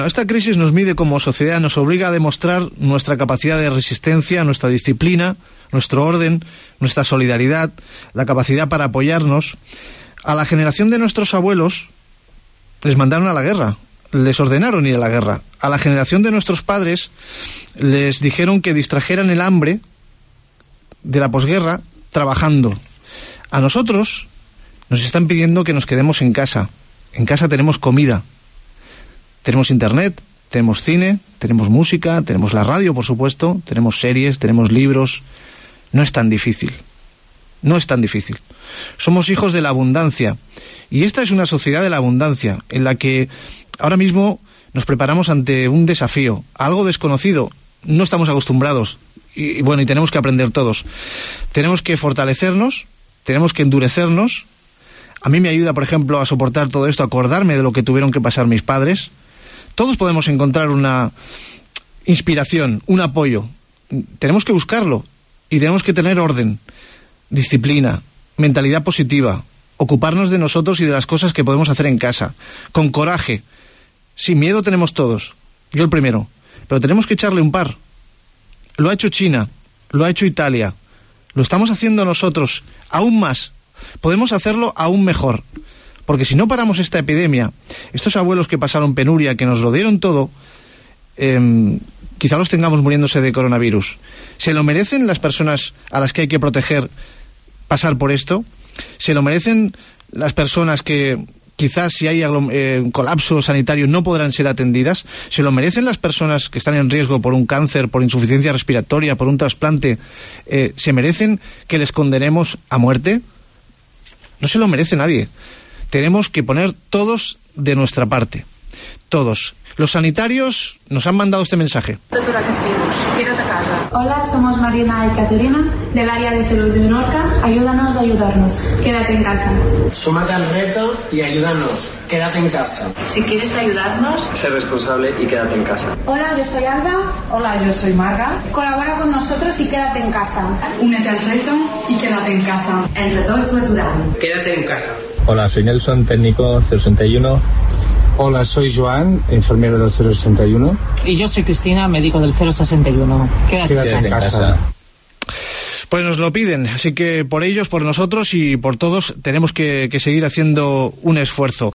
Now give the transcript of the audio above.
Esta crisis nos mide como sociedad, nos obliga a demostrar nuestra capacidad de resistencia, nuestra disciplina, nuestro orden, nuestra solidaridad, la capacidad para apoyarnos. A la generación de nuestros abuelos les mandaron a la guerra, les ordenaron ir a la guerra. A la generación de nuestros padres les dijeron que distrajeran el hambre de la posguerra trabajando. A nosotros nos están pidiendo que nos quedemos en casa. En casa tenemos comida, tenemos internet, tenemos cine, tenemos música, tenemos la radio, por supuesto, tenemos series, tenemos libros. No es tan difícil. No es tan difícil. Somos hijos de la abundancia. Y esta es una sociedad de la abundancia, en la que ahora mismo nos preparamos ante un desafío, algo desconocido. No estamos acostumbrados. Y tenemos que aprender todos. Tenemos que fortalecernos, tenemos que endurecernos. A mí me ayuda, por ejemplo, a soportar todo esto, a acordarme de lo que tuvieron que pasar mis padres. Todos podemos encontrar una inspiración, un apoyo. Tenemos que buscarlo y tenemos que tener orden, disciplina, mentalidad positiva, ocuparnos de nosotros y de las cosas que podemos hacer en casa, con coraje. Sin miedo tenemos todos, yo el primero, pero tenemos que echarle un par. Lo ha hecho China, lo ha hecho Italia, lo estamos haciendo nosotros aún más. Podemos hacerlo aún mejor, porque si no paramos esta epidemia, estos abuelos que pasaron penuria, que nos lo dieron todo, quizá los tengamos muriéndose de coronavirus. ¿Se lo merecen las personas a las que hay que proteger pasar por esto? ¿Se lo merecen las personas que quizás si hay colapso sanitario no podrán ser atendidas? ¿Se lo merecen las personas que están en riesgo por un cáncer, por insuficiencia respiratoria, por un trasplante? ¿Se merecen que les condenemos a muerte? No se lo merece nadie. Tenemos que poner todos de nuestra parte. Todos. Los sanitarios nos han mandado este mensaje. Quédate a casa. Hola, somos Marina y Caterina, del área de salud de Menorca. Ayúdanos a ayudarnos. Quédate en casa. Súmate al reto y ayúdanos. Quédate en casa. Si quieres ayudarnos, sé responsable y quédate en casa. Hola, yo soy Alba. Hola, yo soy Marga. Colabora con nosotros y quédate en casa. Únete al reto y quédate en casa. El reto es natural. Quédate en casa. Hola, soy Nelson, técnico 061. Hola, soy Joan, enfermero del 061. Y yo soy Cristina, médico del 061. Quédate en casa. Pues nos lo piden, así que por ellos, por nosotros y por todos tenemos que seguir haciendo un esfuerzo.